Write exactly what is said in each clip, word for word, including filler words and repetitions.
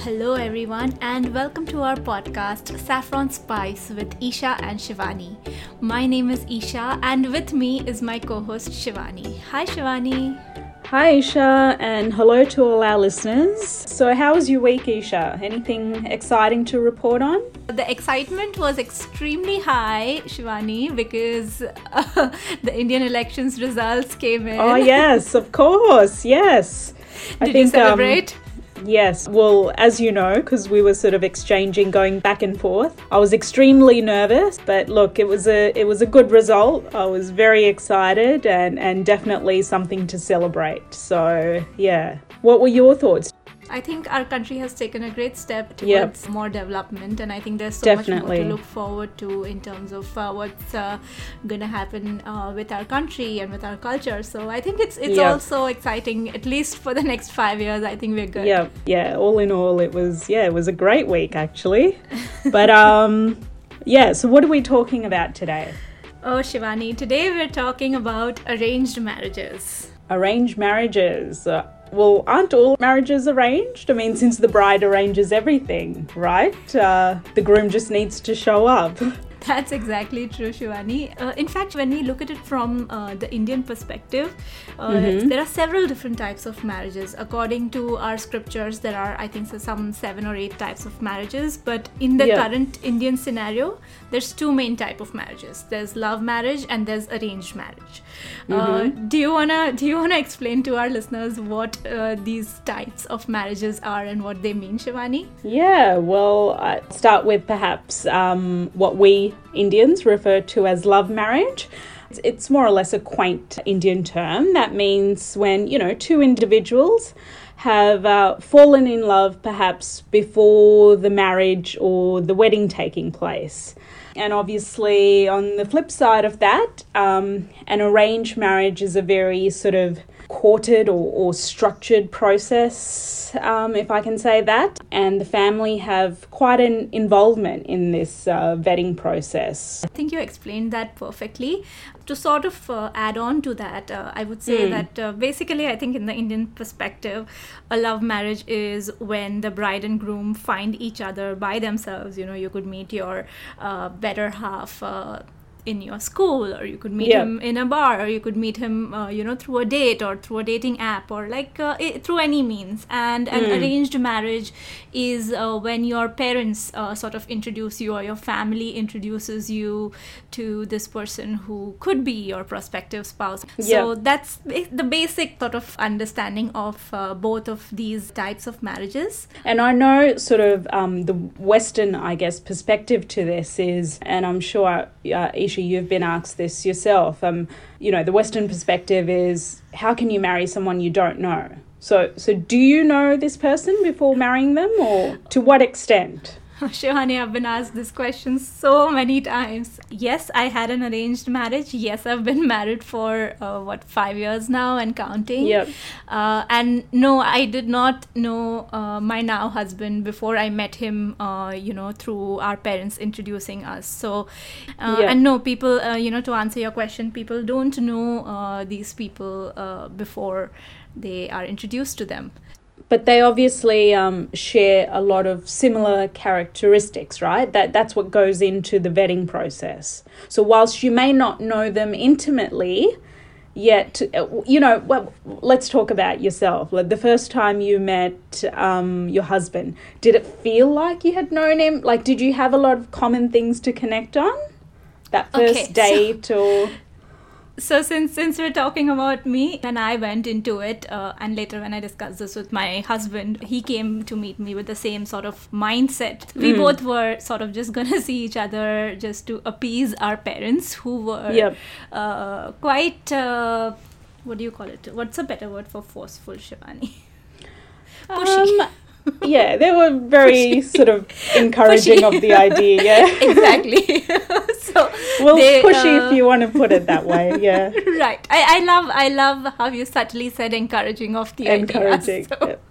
Hello everyone and welcome to our podcast Saffron Spice with Isha and Shivani. My name is Isha and with me is my co-host Shivani. Hi Shivani. Hi Isha and hello to all our listeners. So how was your week, Isha? Anything exciting to report on? The excitement was extremely high, Shivani, because uh, the Indian elections results came in. Oh yes, of course, yes. Did I think, you celebrate? Um, Yes, well, as you know, because we were sort of exchanging, going back and forth, I was extremely nervous, but look, it was a it was a good result. I was very excited and, and definitely something to celebrate. So, yeah. What were your thoughts? I think our country has taken a great step towards yep. more development, and I think there's so Definitely. much more to look forward to in terms of uh, what's uh, going to happen uh, with our country and with our culture. So I think it's it's yep. also exciting, at least for the next five years. I think we're good. Yeah, yeah. All in all, it was yeah, it was a great week actually. But um, yeah. So what are we talking about today? Oh, Shivani, today we're talking about arranged marriages. Arranged marriages. Uh, Well, aren't all marriages arranged? I mean, since the bride arranges everything, right? Uh, the groom just needs to show up. That's exactly true, Shivani. Uh, in fact, when we look at it from uh, the Indian perspective, uh, mm-hmm. there are several different types of marriages. According to our scriptures, there are, I think, so some seven or eight types of marriages. But in the yeah. current Indian scenario, there's two main type of marriages. There's love marriage and there's arranged marriage. Mm-hmm. Uh, do you wanna do you wanna explain to our listeners what uh, these types of marriages are and what they mean, Shivani? Yeah, well, I'll start with perhaps um, what we Indians refer to as love marriage. It's more or less a quaint Indian term. That means when, you know, two individuals have uh, fallen in love perhaps before the marriage or the wedding taking place. And obviously on the flip side of that, um, an arranged marriage is a very sort of courted or, or structured process, um, if I can say that. And the family have quite an involvement in this uh, vetting process. I think you explained that perfectly. To sort of uh, add on to that, uh, I would say mm. that uh, basically I think in the Indian perspective, a love marriage is when the bride and groom find each other by themselves. You know, you could meet your uh, better half uh, in your school, or you could meet yeah. him in a bar, or you could meet him uh, you know through a date or through a dating app, or like uh, it, through any means. And an mm. arranged marriage is uh, when your parents uh, sort of introduce you, or your family introduces you to this person who could be your prospective spouse. yeah. So that's the basic sort of understanding of uh, both of these types of marriages. And I know sort of um, the Western, I guess, perspective to this is, and I'm sure uh, Isha, you've been asked this yourself, um, you know, the Western perspective is, how can you marry someone you don't know? So, so do you know this person before marrying them, or to what extent? Shivani, I've been asked this question so many times. Yes, I had an arranged marriage. Yes, I've been married for, uh, what, five years now and counting. Yep. Uh, and no, I did not know uh, my now husband before I met him, uh, you know, through our parents introducing us. So, uh, yep. and no, people, uh, you know, to answer your question, people don't know uh, these people uh, before they are introduced to them. But they obviously um, share a lot of similar characteristics, right? That That's what goes into the vetting process. So whilst you may not know them intimately, yet, you know, well, let's talk about yourself. Like the first time you met um, your husband, did it feel like you had known him? Like, did you have a lot of common things to connect on? That first okay, date so- or... So since since we're talking about me, when I went into it, uh, and later when I discussed this with my husband, he came to meet me with the same sort of mindset. We mm. both were sort of just gonna see each other just to appease our parents, who were yep. uh, quite, uh, what do you call it? What's a better word for forceful, Shivani? Pushy. Um, yeah, they were very sort of encouraging pushy. Of the idea, yeah. Exactly. So well, they, pushy uh, if you want to put it that way, yeah. Right. I, I love I love how you subtly said encouraging of the encouraging. idea. So.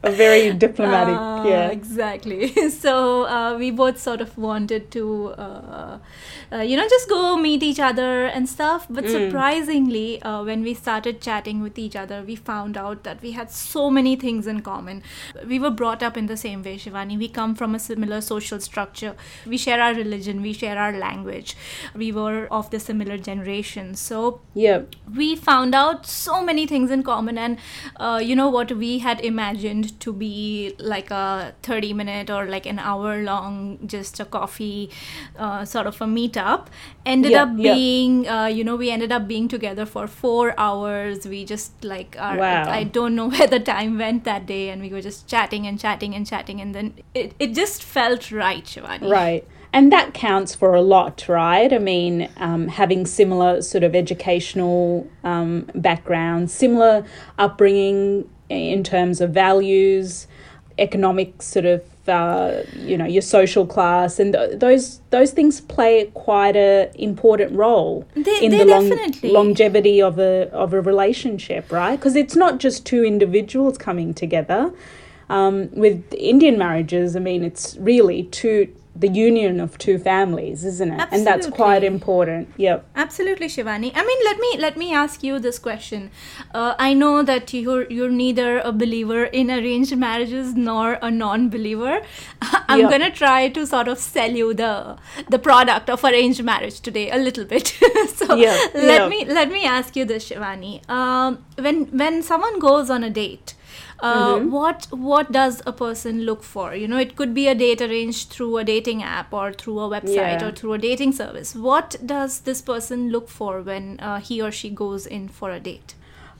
very diplomatic. Uh, yeah, exactly. So uh, we both sort of wanted to, uh, uh, you know, just go meet each other and stuff. But mm. surprisingly, uh, when we started chatting with each other, we found out that we had so many things in common. We were brought up in the same way, Shivani. We come from a similar social structure. We share our religion. We share our language. We were of the similar generation. So yeah, we found out so many things in common. And uh, you know what we had imagined to be like a thirty minute or like an hour long, just a coffee uh, sort of a meetup, ended yeah, up being, yeah. uh, you know, we ended up being together for four hours. We just like, our, wow. I don't know where the time went that day. And we were just chatting and chatting and chatting. And then it, it just felt right, Shivani. Right. And that counts for a lot, right? I mean, um, having similar sort of educational um, backgrounds, similar upbringing in terms of values, economic sort of, uh, you know, your social class, and th- those those things play quite a important role they, in they the long, definitely. longevity of a of a relationship, right? Because it's not just two individuals coming together. Um, with Indian marriages, I mean, it's really two. The union of two families, isn't it? Absolutely. And that's quite important. Yep. Absolutely, Shivani. I mean, let me let me ask you this question. Uh, I know that you're you're neither a believer in arranged marriages nor a non-believer. I'm yep. gonna try to sort of sell you the the product of arranged marriage today a little bit. So yep. let yep. me let me ask you this, Shivani. Um, when when someone goes on a date. Uh, mm-hmm. What what does a person look for? You know, it could be a date arranged through a dating app or through a website yeah. or through a dating service. What does this person look for when uh, he or she goes in for a date?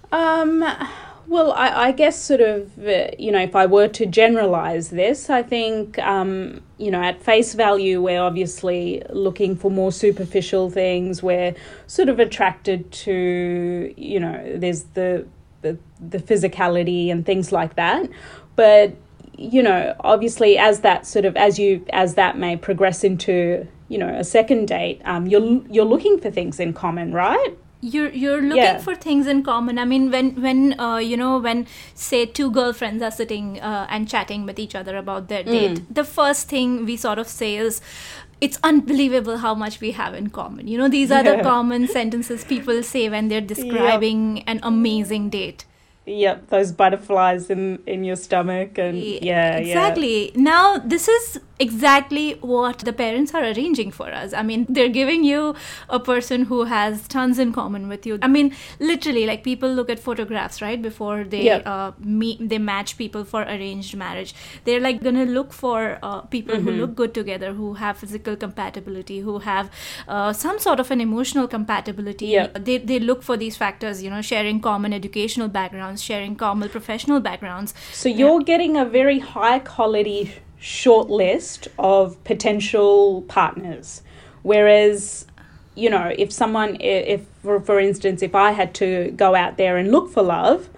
Um, well, I, I guess sort of, uh, you know, if I were to generalize this, I think, um, you know, at face value, we're obviously looking for more superficial things. We're sort of attracted to, you know, there's the The, the physicality and things like that, but you know, obviously, as that sort of as you as that may progress into, you know, a second date, um, you're you're looking for things in common, right? You're you're looking yeah. for things in common. I mean, when when uh, you know, when say two girlfriends are sitting uh, and chatting with each other about their date, mm. the first thing we sort of say is, it's unbelievable how much we have in common. You know, these are yeah. the common sentences people say when they're describing yep. an amazing date. Yep, those butterflies in, in your stomach and yeah, exactly. Yeah. Now, this is exactly what the parents are arranging for us. I mean, they're giving you a person who has tons in common with you. I mean, literally, like people look at photographs, right, before they yep. uh, meet, they match people for arranged marriage. They're like gonna look for uh, people mm-hmm. who look good together, who have physical compatibility, who have uh, some sort of an emotional compatibility. Yep. They they look for these factors, you know, sharing common educational backgrounds, sharing common professional backgrounds. So you're yeah. getting a very high quality short list of potential partners, whereas, you know, if someone, if for, for instance, if I had to go out there and look for love,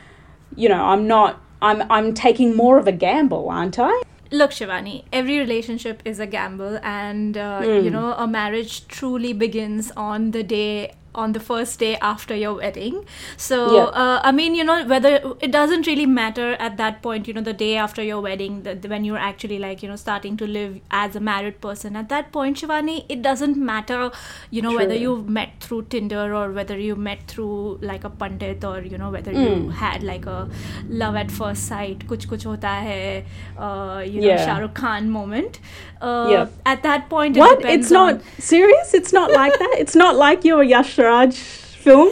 you know, I'm not, I'm I'm taking more of a gamble, aren't I? Look, Shivani, every relationship is a gamble, and uh, mm. you know, a marriage truly begins on the day on the first day after your wedding. So, yeah. uh, I mean, you know, whether it doesn't really matter at that point, you know, the day after your wedding, the, the, when you're actually like, you know, starting to live as a married person. At that point, Shivani, it doesn't matter, you know, True. whether you met through Tinder or whether you met through like a pandit, or, you know, whether mm. you had like a love at first sight, kuch kuch hota hai, uh, you know, yeah. Shah Rukh Khan moment. Uh, yeah. At that point, it what? depends It's not on... serious? It's not like that? It's not like your Yash Raj film?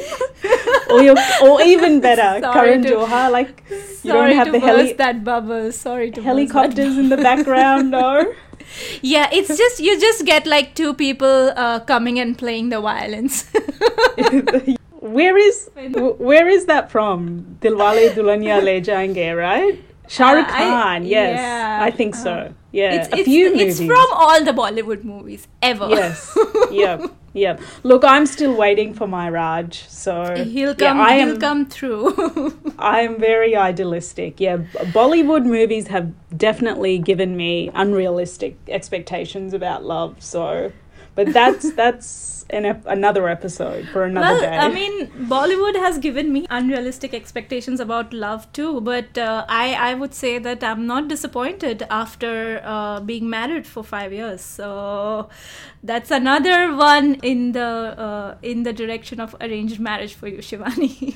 or your, or even better, Karan Johar, like you don't have to the heli- that bubble. Sorry to helicopters in the background, no? Yeah, it's just, you just get like two people uh, coming and playing the violins. Where is where is that from? Dilwale Dulhania Le Jayenge, right? Shah Rukh Khan, uh, yes, yeah, I think so. Uh, yeah, it's, a it's, few it's movies. It's from all the Bollywood movies ever. Yes, yeah, yeah. Look, I'm still waiting for my Raj, so he'll come. Yeah, I he'll am, come through. I am very idealistic. Yeah, Bollywood movies have definitely given me unrealistic expectations about love. So But that's that's an ep- another episode for another well, day. I mean, Bollywood has given me unrealistic expectations about love too, but uh, I, I would say that I'm not disappointed after uh, being married for five years. So that's another one in the uh, in the direction of arranged marriage for you, Shivani.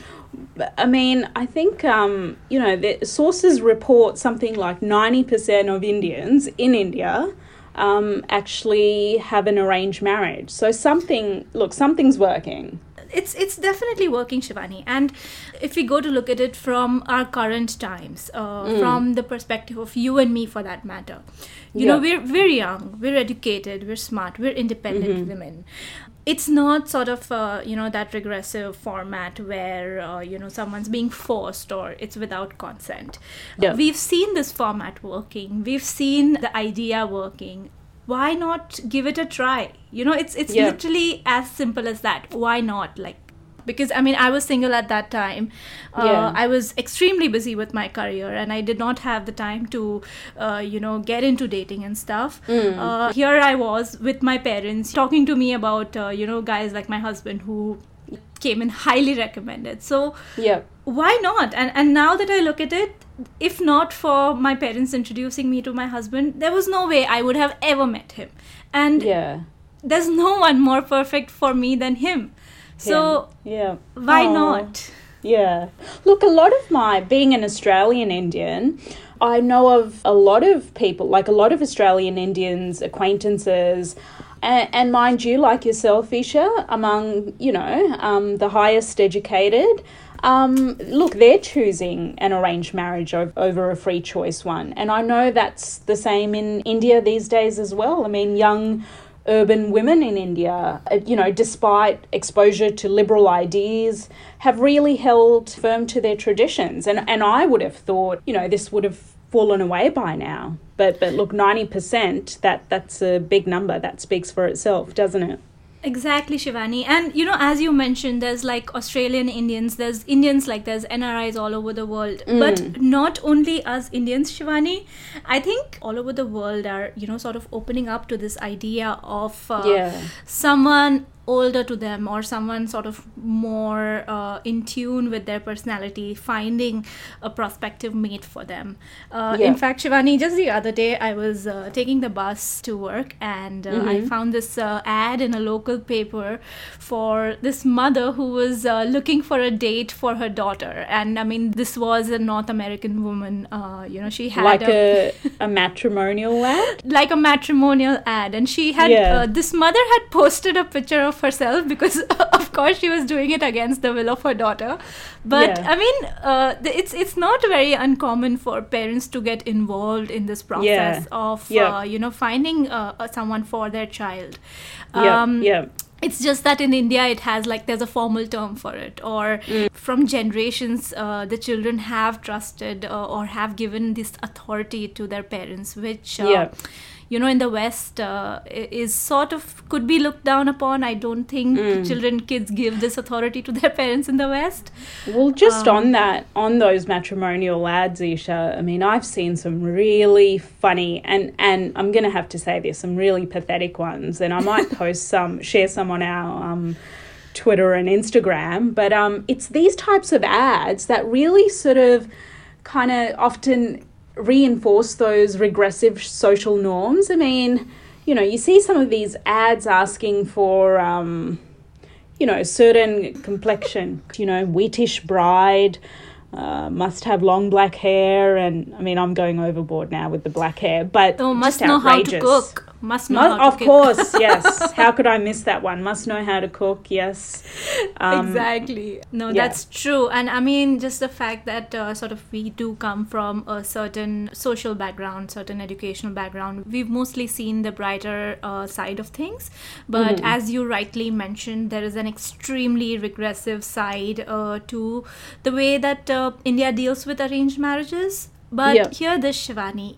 I mean, I think, um, you know, the sources report something like ninety percent of Indians in India um, actually have an arranged marriage. So something, look, something's working. It's it's definitely working, Shivani. And if we go to look at it from our current times, uh, mm. from the perspective of you and me for that matter, you yeah. know, we're, we're young, we're educated, we're smart, we're independent mm-hmm. women. It's not sort of, uh, you know, that regressive format where, uh, you know, someone's being forced or it's without consent. Yeah. We've seen this format working. We've seen the idea working. Why not give it a try? You know, it's it's yeah. literally as simple as that. Why not? Like, because, I mean, I was single at that time. Uh, yeah. I was extremely busy with my career and I did not have the time to, uh, you know, get into dating and stuff. Mm. Uh, here I was with my parents talking to me about, uh, you know, guys like my husband who came in highly recommended. So yeah. why not? And and now that I look at it, if not for my parents introducing me to my husband, there was no way I would have ever met him. And yeah. there's no one more perfect for me than him. So, yeah. why oh, not? Yeah. Look, a lot of my, being an Australian Indian, I know of a lot of people, like a lot of Australian Indians, acquaintances, and, and mind you, like yourself, Isha, among, you know, um, the highest educated, um, look, they're choosing an arranged marriage over, over a free choice one. And I know that's the same in India these days as well. I mean, young urban women in India, you know, despite exposure to liberal ideas, have really held firm to their traditions. And and I would have thought, you know, this would have fallen away by now. But but look, ninety percent, that, that's a big number. That speaks for itself, doesn't it? Exactly, Shivani. And, you know, as you mentioned, there's like Australian Indians, there's Indians, like there's N R Is all over the world. Mm. But not only us Indians, Shivani, I think all over the world are, you know, sort of opening up to this idea of uh, yeah. someone older to them or someone sort of more uh, in tune with their personality, finding a prospective mate for them. Uh, yeah. In fact, Shivani, just the other day, I was uh, taking the bus to work and uh, mm-hmm. I found this uh, ad in a local paper for this mother who was uh, looking for a date for her daughter. And I mean, this was a North American woman, uh, you know, she had like a, a, a matrimonial ad? Like a matrimonial ad. And she had, yeah. uh, this mother had posted a picture of herself because of course she was doing it against the will of her daughter, but yeah. I mean uh, it's it's not very uncommon for parents to get involved in this process yeah. of yeah. Uh, you know finding uh, someone for their child. um, yeah. yeah It's just that in India it has like there's a formal term for it, or mm. from generations uh, the children have trusted uh, or have given this authority to their parents, which uh, yeah. you know, in the West uh, is sort of could be looked down upon. I don't think mm. children, kids give this authority to their parents in the West. Well, just um, on that, on those matrimonial ads, Isha, I mean, I've seen some really funny, and, and I'm going to have to say this, some really pathetic ones, and I might post some, share some on our um, Twitter and Instagram, but um, it's these types of ads that really sort of kind of often reinforce those regressive social norms. I mean, you know, you see some of these ads asking for, um, you know, certain complexion, you know, wheatish bride, uh, must have long black hair, and I mean, I'm going overboard now with the black hair, but oh, must know outrageous. How to cook. Must know Must, how of to course, cook. Yes. How could I miss that one? Must know how to cook, yes. Um, exactly. No, yeah. That's true. And I mean, just the fact that uh, sort of we do come from a certain social background, certain educational background. We've mostly seen the brighter uh, side of things. But mm-hmm. as you rightly mentioned, there is an extremely regressive side uh, to the way that uh, India deals with arranged marriages. But yeah. hear this, Shivani.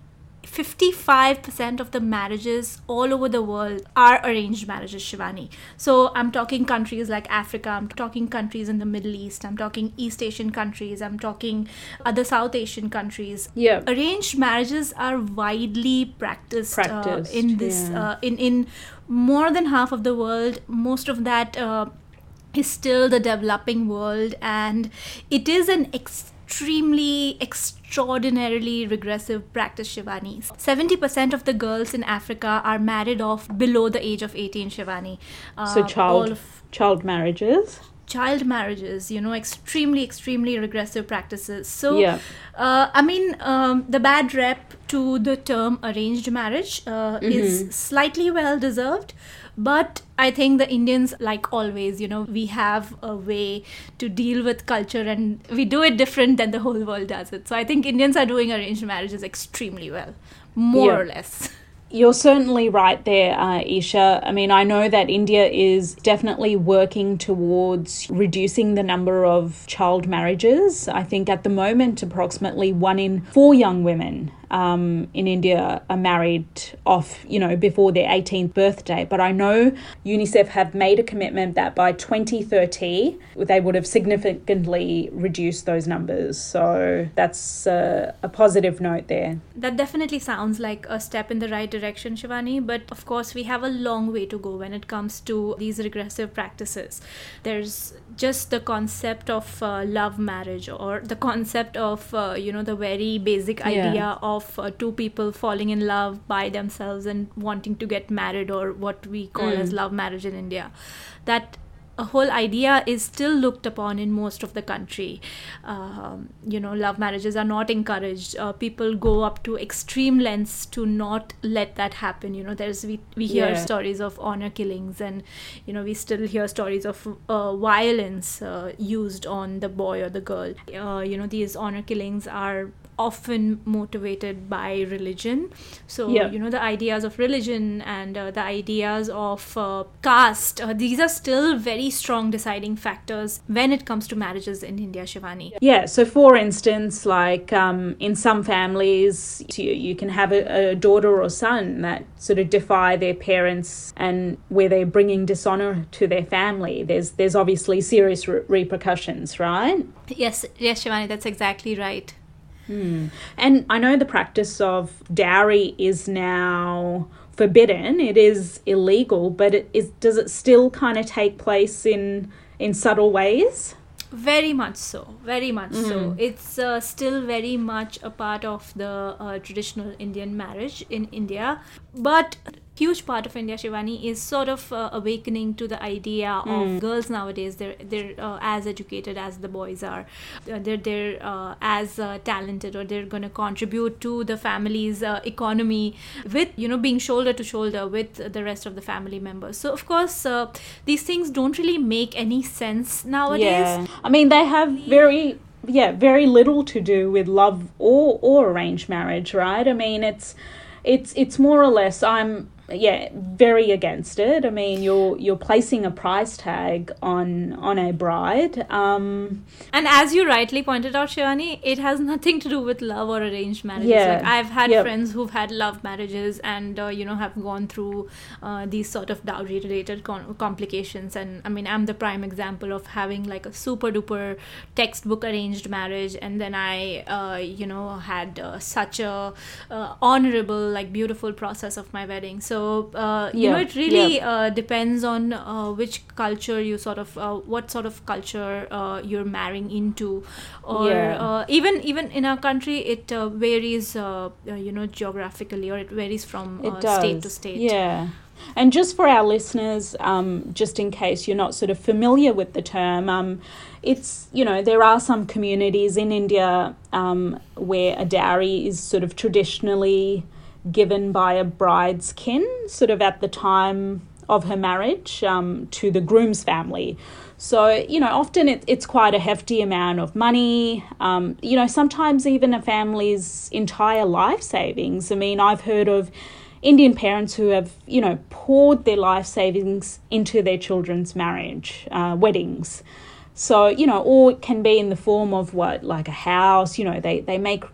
fifty-five percent of the marriages all over the world are arranged marriages, Shivani. So I'm talking countries like Africa, I'm talking countries in the Middle East, I'm talking East Asian countries, I'm talking other South Asian countries. Yeah. Arranged marriages are widely practiced, Practiced, uh, in this yeah. uh, in in more than half of the world. Most of that uh, is still the developing world, and it is an extremely extraordinarily regressive practice, Shivani. seventy percent of the girls in Africa are married off below the age of eighteen, Shivani. Uh, So child all of child marriages. child marriages, you know, extremely, extremely regressive practices. So, Yeah. uh, I mean, um, the bad rep to the term arranged marriage uh, is slightly well deserved. But I think the Indians, like always, you know, we have a way to deal with culture, and we do it different than the whole world does it. So I think Indians are doing arranged marriages extremely well, more Yeah. or less. You're certainly right there, uh, Isha. I mean, I know that India is definitely working towards reducing the number of child marriages. I think at the moment, approximately one in four young women um, in India are married off, you know, before their eighteenth birthday. But I know UNICEF have made a commitment that by twenty thirty, they would have significantly reduced those numbers. So that's uh, a positive note there. That definitely sounds like a step in the right direction, Shivani, but of course we have a long way to go when it comes to these regressive practices. There's just the concept of uh, love marriage, or the concept of, uh, you know, the very basic Yeah. idea of uh, two people falling in love by themselves and wanting to get married, or what we call Mm. as love marriage in India. That a whole idea is still looked upon in most of the country. Um, you know, love marriages are not encouraged. Uh, people go up to extreme lengths to not let that happen. You know, there's we we hear Yeah. stories of honor killings, and you know we still hear stories of uh, violence uh, used on the boy or the girl. Uh, you know, these honor killings are often motivated by religion. So, Yeah. you know, the ideas of religion and uh, the ideas of uh, caste, uh, these are still very strong deciding factors when it comes to marriages in India, Shivani. Yeah, so for instance, like um, in some families, you, you can have a, a daughter or son that sort of defy their parents, and where they're bringing dishonor to their family. There's there's obviously serious re- repercussions, right? Yes, yes, Shivani, that's exactly right. Hmm. And I know the practice of dowry is now forbidden. It is illegal, but it is. Does it still kind of take place in in subtle ways? Very much so, very much Mm. so. It's uh, still very much a part of the uh, traditional Indian marriage in India. But a huge part of India, Shivani, is sort of uh, awakening to the idea of girls nowadays. They're they're uh, as educated as the boys are. Uh, they're they're uh, as uh, talented, or they're going to contribute to the family's uh, economy with, you know, being shoulder to shoulder with the rest of the family members. So of course, uh, these things don't really make any sense nowadays. Yeah, I mean they have very yeah very little to do with love or or arranged marriage, right? I mean it's it's it's more or less I'm yeah very against it. I mean you're you're placing a price tag on on a bride. Um, And as you rightly pointed out, Shivani, it has nothing to do with love or arranged marriages. Yeah. Like I've had Yep. friends who've had love marriages and, uh, you know, have gone through uh, these sort of dowry-related con- complications. And I mean, I'm the prime example of having like a super duper textbook arranged marriage. And then I, uh, you know, had uh, such a uh, honorable, like beautiful process of my wedding. So, uh, you Yeah. know, it really Yeah. uh, depends on uh, which culture you sort of, uh, what sort of culture uh, you're marrying into, or Yeah. uh, even even in our country, it uh, varies, uh, uh, you know, geographically, or it varies from It uh, does. state to state. Yeah. And just for our listeners, um, just in case you're not sort of familiar with the term, um, it's, you know, there are some communities in India um, where a dowry is sort of traditionally given by a bride's kin, sort of at the time of her marriage, um, to the groom's family. So, you know, often it, it's quite a hefty amount of money, um, you know, sometimes even a family's entire life savings. I mean, I've heard of Indian parents who have, you know, poured their life savings into their children's marriage, uh, weddings. So, you know, or it can be in the form of what, like a house, you know, they, they make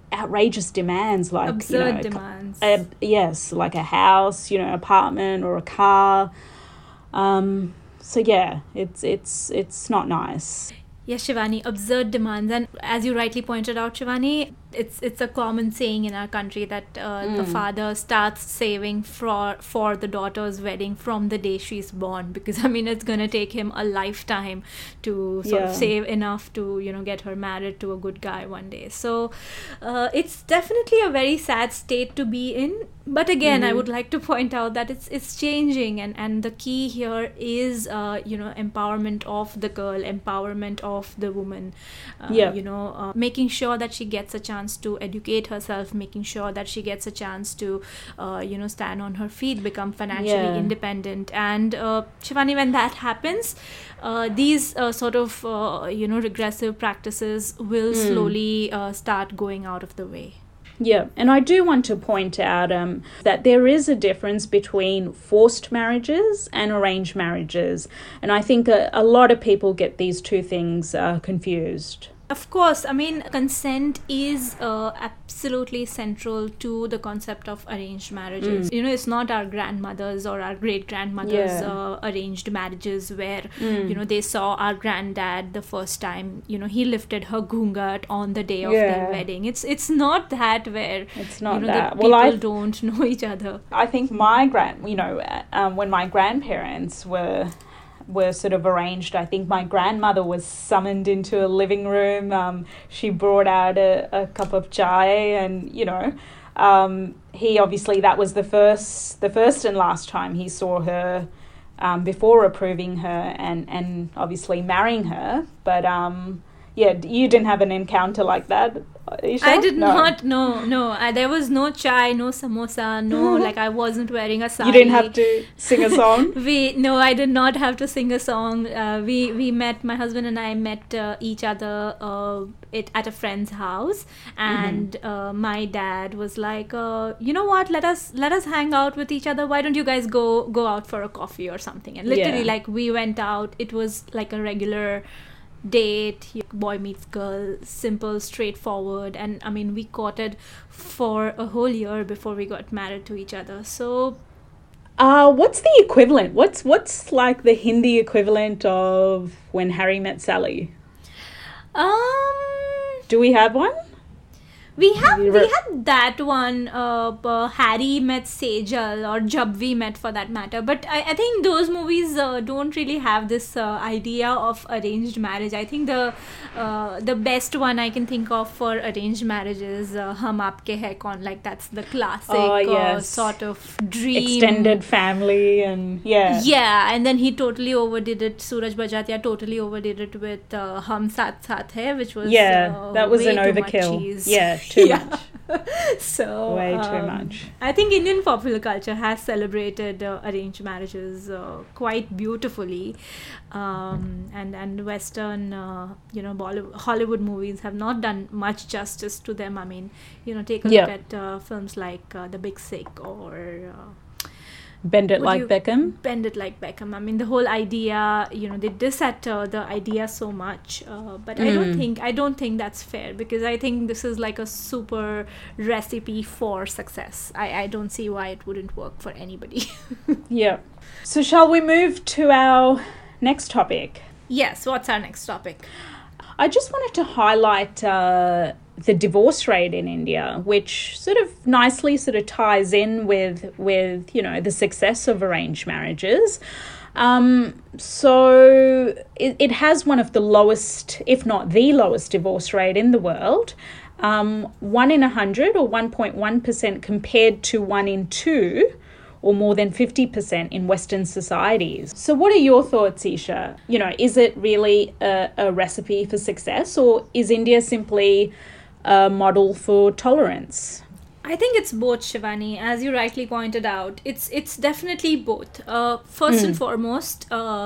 outrageous demands, like absurd you know, demands. A, yes, like a house, you know, apartment or a car. Um, so yeah, it's it's it's not nice. Yes, Shivani, absurd demands. And as you rightly pointed out, Shivani, it's it's a common saying in our country that uh, mm. the father starts saving for for the daughter's wedding from the day she's born, because I mean it's gonna take him a lifetime to sort yeah. of save enough to, you know, get her married to a good guy one day. So uh, it's definitely a very sad state to be in. But again, mm-hmm. I would like to point out that it's it's changing, and, and the key here is uh, you know, empowerment of the girl, empowerment of the woman. Uh, yeah. You know, uh, making sure that she gets a chance to educate herself, making sure that she gets a chance to uh, you know, stand on her feet, become financially yeah. independent. And uh, Shivani, when that happens, uh, these uh, sort of uh, you know, regressive practices will mm. slowly uh, start going out of the way. Yeah, and I do want to point out um, that there is a difference between forced marriages and arranged marriages. And I think a, a lot of people get these two things uh, confused. Of course, I mean, consent is uh, absolutely central to the concept of arranged marriages. Mm. You know, it's not our grandmothers or our great-grandmothers' yeah. uh, arranged marriages where, mm. you know, they saw our granddad the first time, you know, he lifted her ghungat on the day of yeah. their wedding. It's it's not that where, it's not you know, that. the people well, I, don't know each other. I think my grand, you know, um, when my grandparents were... were sort of arranged. I think my grandmother was summoned into a living room. Um, she brought out a, a cup of chai, and you know, um, he obviously, that was the first, the first and last time he saw her um, before approving her and and obviously marrying her. But um, yeah, you didn't have an encounter like that, Isha? I did no. not, no, no. I, there was no chai, no samosa, no, like I wasn't wearing a sari. You didn't have to sing a song? we No, I did not have to sing a song. Uh, we, we met, my husband and I met uh, each other uh, it, at a friend's house. And mm-hmm. uh, my dad was like, uh, you know what, let us let us hang out with each other. Why don't you guys go, go out for a coffee or something? And literally, yeah. like, we went out. It was like a regular date, boy meets girl, simple, straightforward. And I mean, we courted for a whole year before we got married to each other. So uh what's the equivalent what's what's like the Hindi equivalent of When Harry Met Sally? Um do we have one? We have we had that one, uh, uh, Harry Met Sejal, or Jab We Met for that matter. But I, I think those movies uh, don't really have this uh, idea of arranged marriage. I think the uh, the best one I can think of for arranged marriage is uh, Hum Aapke Hai Kaun. Like, that's the classic oh, yes. uh, sort of dream. Extended family, and yeah. Yeah, and then he totally overdid it. Suraj Bajatia totally overdid it with uh, Hum Saath Saath Hai, which was yeah, uh, that was an overkill. Yeah. Too yeah. much. So way too um, much. I think Indian popular culture has celebrated uh, arranged marriages uh, quite beautifully, um, and and Western, uh, you know, Bollywood, Hollywood movies have not done much justice to them. I mean, you know, take a yeah. look at uh, films like uh, The Big Sick or. Uh, Bend It Like Beckham. Bend It Like Beckham. I mean, the whole idea, you know, they diss at uh, the idea so much, uh, but mm. I don't think I don't think that's fair, because I think this is like a super recipe for success. I, I don't see why it wouldn't work for anybody. Yeah. So shall we move to our next topic? Yes. What's our next topic? I just wanted to highlight uh, the divorce rate in India, which sort of nicely sort of ties in with, with you know, the success of arranged marriages. Um, so it, it has one of the lowest, if not the lowest, divorce rate in the world. Um, one in a hundred, or one point one percent, compared to one in two, or more than fifty percent in Western societies. So what are your thoughts, Isha? You know, is it really a, a recipe for success, or is India simply a model for tolerance? I think it's both, Shivani. As you rightly pointed out, it's it's definitely both. Uh, first mm. and foremost, uh,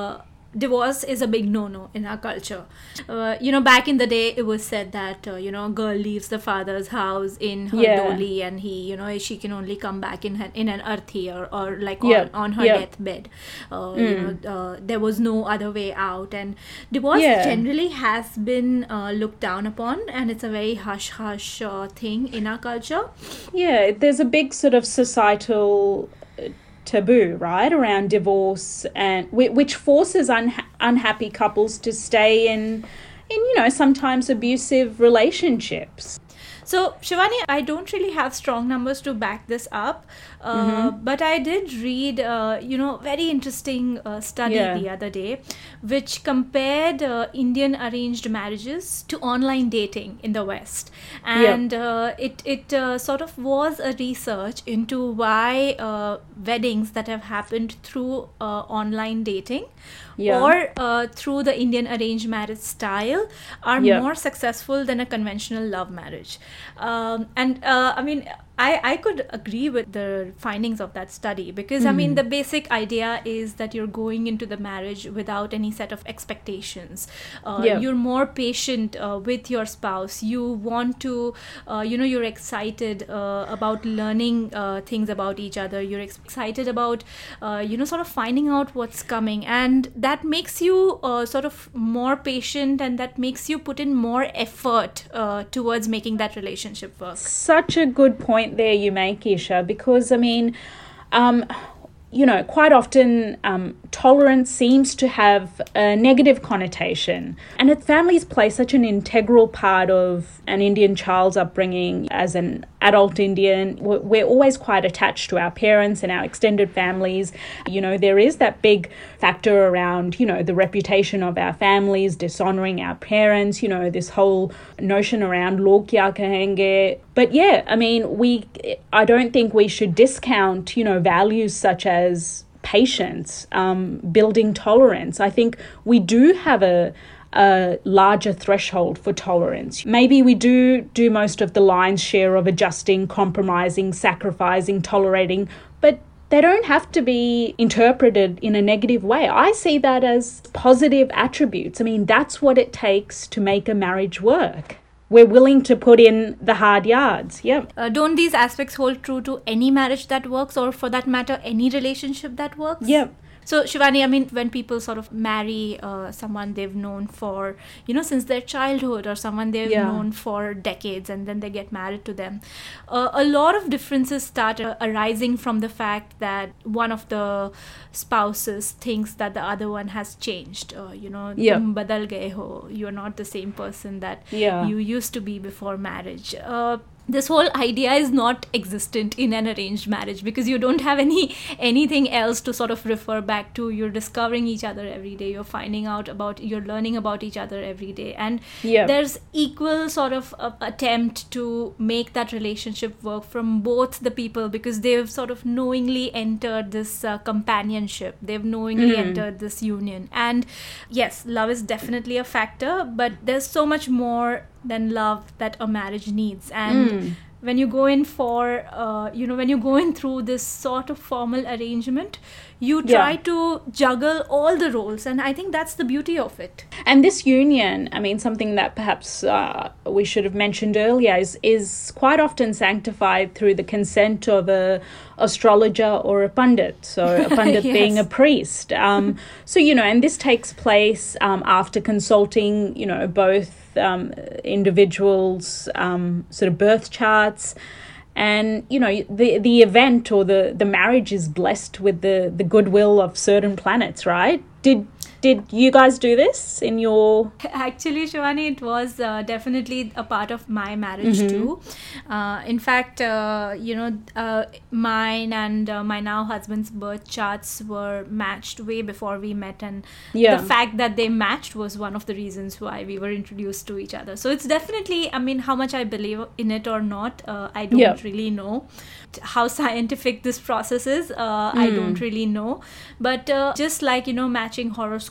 divorce is a big no-no in our culture. Uh, you know, back in the day, it was said that, uh, you know, a girl leaves the father's house in her Yeah. doli, and he, you know, she can only come back in her, in an arthi, or, or like Yep. on, on her Yep. deathbed. Uh, You know, uh, there was no other way out. And divorce Yeah. generally has been uh, looked down upon, and it's a very hush-hush uh, thing in our culture. Yeah, there's a big sort of societal uh, taboo, right, around divorce, and whi- which forces unha- unhappy couples to stay in, in you know, sometimes abusive relationships. So, Shivani, I don't really have strong numbers to back this up, uh, but I did read, uh, you know, very interesting uh, study Yeah. the other day, which compared uh, Indian arranged marriages to online dating in the West. And uh, it, it uh, sort of was a research into why uh, weddings that have happened through uh, online dating Yeah. or uh, through the Indian arranged marriage style are Yeah. more successful than a conventional love marriage. Um, and uh, I mean, I, I could agree with the findings of that study, because I mean, the basic idea is that you're going into the marriage without any set of expectations. Uh, Yeah. You're more patient uh, with your spouse. You want to, uh, you know, you're excited uh, about learning uh, things about each other. You're ex- excited about, uh, you know, sort of finding out what's coming. And that makes you uh, sort of more patient, and that makes you put in more effort uh, towards making that relationship work. Such a good point there you make, Isha, because I mean, um, you know, quite often um, tolerance seems to have a negative connotation, and it, families play such an integral part of an Indian child's upbringing. As an adult Indian, we're we're always quite attached to our parents and our extended families. You know, there is that big factor around, you know, the reputation of our families, dishonoring our parents, you know, this whole notion around log kya kahenge. But yeah, I mean, we, I don't think we should discount, you know, values such as patience, um, building tolerance. I think we do have a, a larger threshold for tolerance. Maybe we do do most of the lion's share of adjusting, compromising, sacrificing, tolerating, but they don't have to be interpreted in a negative way. I see that as positive attributes. I mean, that's what it takes to make a marriage work. We're willing to put in the hard yards. Yeah. Uh, don't these aspects hold true to any marriage that works, or for that matter, any relationship that works? Yeah. So, Shivani, I mean, when people sort of marry uh, someone they've known for, you know, since their childhood, or someone they've Yeah. known for decades, and then they get married to them, uh, a lot of differences start uh, arising from the fact that one of the spouses thinks that the other one has changed. Uh, you know, Yeah. tum badal gaye ho. You're not the same person that Yeah. you used to be before marriage. Uh, this whole idea is not existent in an arranged marriage, because you don't have any anything else to sort of refer back to. You're discovering each other every day. You're finding out about, you're learning about each other every day. And Yeah. there's equal sort of uh, attempt to make that relationship work from both the people, because they've sort of knowingly entered this uh, companionship. They've knowingly Mm. entered this union. And yes, love is definitely a factor, but there's so much more than love that a marriage needs. And Mm. when you go in for, uh, you know, when you go in through this sort of formal arrangement, you try Yeah. to juggle all the roles. And I think that's the beauty of it. And this union, I mean, something that perhaps uh, we should have mentioned earlier, is, is quite often sanctified through the consent of a astrologer or a pundit. So a pundit Yes. being a priest. Um, so, you know, and this takes place um, after consulting, you know, both um, individuals' um, sort of birth charts. And, you know, the the event or the, the marriage is blessed with the, the goodwill of certain planets, right? Did did you guys do this in your... Actually, Shivani, it was uh, definitely a part of my marriage too. Uh, in fact, uh, you know, uh, mine and uh, my now husband's birth charts were matched way before we met. And Yeah. the fact that they matched was one of the reasons why we were introduced to each other. So it's definitely, I mean, how much I believe in it or not, uh, I don't Yeah. really know. How scientific this process is, uh, I don't really know. But uh, just like, you know, matching horoscopes,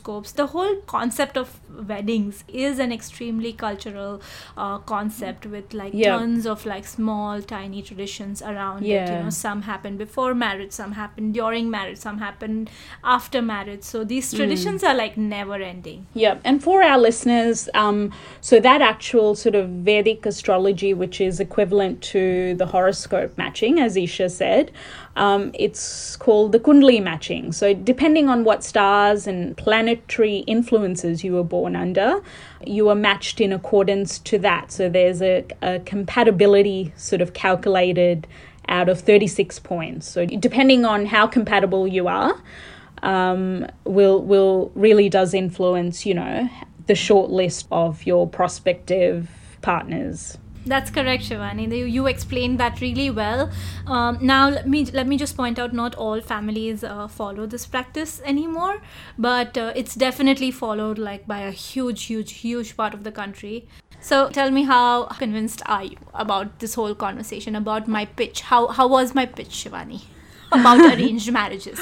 horoscopes. The whole concept of weddings is an extremely cultural uh, concept with like yeah. tons of like small tiny traditions around yeah. it. You know, some happen before marriage, some happen during marriage, some happen after marriage. So these traditions mm. are like never ending. Yeah, and for our listeners, um, so that actual sort of Vedic astrology, which is equivalent to the horoscope matching, as Isha said, um, it's called the Kundali matching. So depending on what stars and planetary influences you were born under, you are matched in accordance to that. So there's a, a compatibility sort of calculated out of thirty-six points. So depending on how compatible you are, um, will will really does influence, you know, the short list of your prospective partners. That's correct, Shivani. You, you explained that really well. Um, now, let me let me just point out, not all families uh, follow this practice anymore, but uh, it's definitely followed like by a huge, huge, huge part of the country. So tell me, how convinced are you about this whole conversation, about my pitch? How how was my pitch, Shivani, about arranged marriages?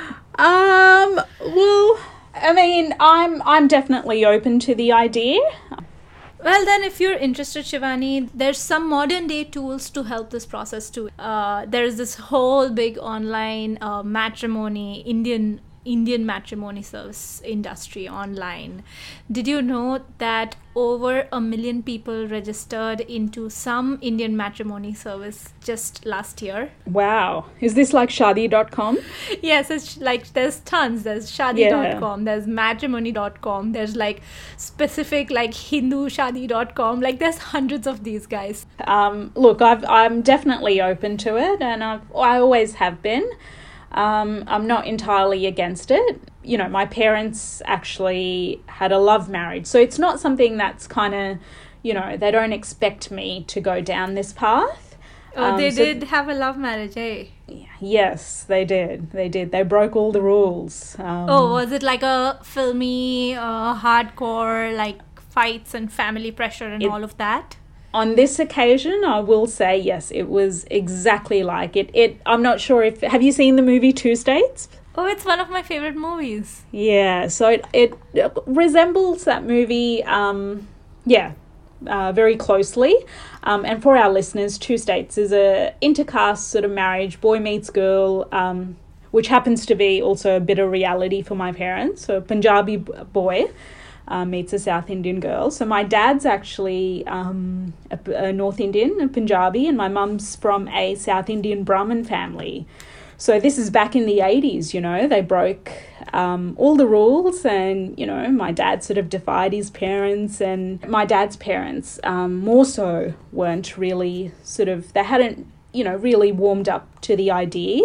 Um. Well, I mean, I'm I'm definitely open to the idea. Well, then, if you're interested, Shivani, there's some modern day tools to help this process too. Uh, there's this whole big online uh, matrimony, Indian Indian matrimony service industry online. Did you know that over a million people registered into some Indian matrimony service just last year? Wow. Is this like Shadi dot com? Yes, it's like there's tons. There's Shadi dot com, yeah. There's matrimony dot com, there's like specific like Hindu Shadi dot com. Like there's hundreds of these guys. Um, look, I've, I'm definitely open to it, and I've, I always have been. Um, I'm not entirely against it. You know, my parents actually had a love marriage, so it's not something that's kind of, you know, they don't expect me to go down this path. Oh, um, they so did have a love marriage, eh? Yes, they did. They did. They broke all the rules. Um, oh, was it like a filmy, uh, hardcore, like fights and family pressure and it, all of that? On this occasion, I will say, yes, it was exactly like it. It. I'm not sure if... Have you seen the movie Two States? Oh, it's one of my favorite movies. Yeah, so it, it resembles that movie, um, yeah, uh, very closely. Um, and for our listeners, Two States is a intercaste sort of marriage, boy meets girl, um, which happens to be also a bit of reality for my parents. So a Punjabi boy Uh, meets a South Indian girl. So my dad's actually um, a, a North Indian, a Punjabi, and my mum's from a South Indian Brahmin family. So this is back in the eighties, you know, they broke um, all the rules, and, you know, my dad sort of defied his parents, and my dad's parents um, more so weren't really sort of, they hadn't, you know, really warmed up to the idea.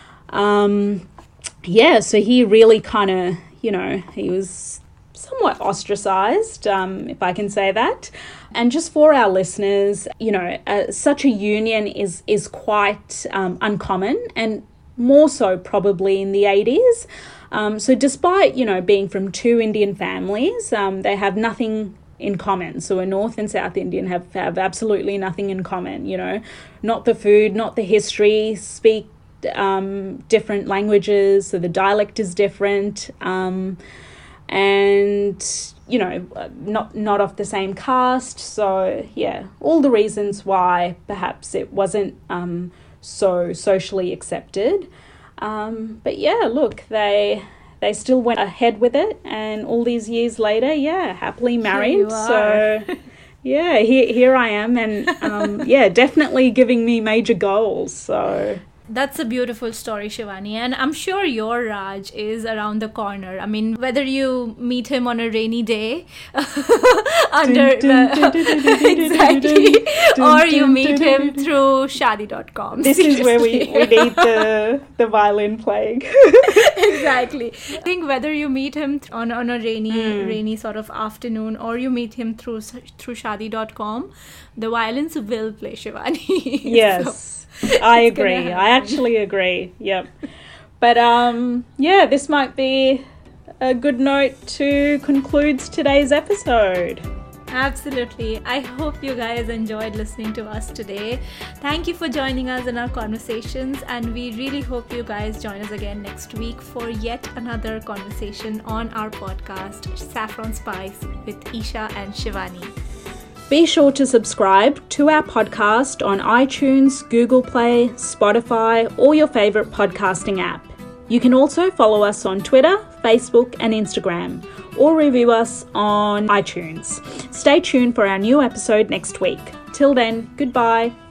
Um, yeah, so he really kind of, you know, he was somewhat ostracized, um, if I can say that. And just for our listeners, you know, uh, such a union is is quite um, uncommon, and more so probably in the eighties. Um, so despite, you know, being from two Indian families, um, they have nothing in common. So a North and South Indian have, have absolutely nothing in common, you know, not the food, not the history, speak um, different languages, so the dialect is different. Um And, you know, not not of the same caste. So, yeah, all the reasons why perhaps it wasn't um, so socially accepted. Um, but, yeah, look, they they still went ahead with it. And all these years later, yeah, happily married. So, yeah, here, here I am. And, um, yeah, definitely giving me major goals. So... That's a beautiful story, Shivani, and I'm sure your Raj is around the corner. I mean, whether you meet him on a rainy day under exactly, or you meet him through Shadi dot com. This is where we, we need the the violin playing. Exactly. I think whether you meet him on on a rainy mm. rainy sort of afternoon, or you meet him through through Shadi dot com, the violins will play, Shivani. Yes. So, I agree. I actually agree. Yep. But um, yeah, this might be a good note to conclude today's episode. Absolutely. I hope you guys enjoyed listening to us today. Thank you for joining us in our conversations, and we really hope you guys join us again next week for yet another conversation on our podcast, Saffron Spice with Isha and Shivani. Be sure to subscribe to our podcast on iTunes, Google Play, Spotify, or your favourite podcasting app. You can also follow us on Twitter, Facebook, and Instagram, or review us on iTunes. Stay tuned for our new episode next week. Till then, goodbye.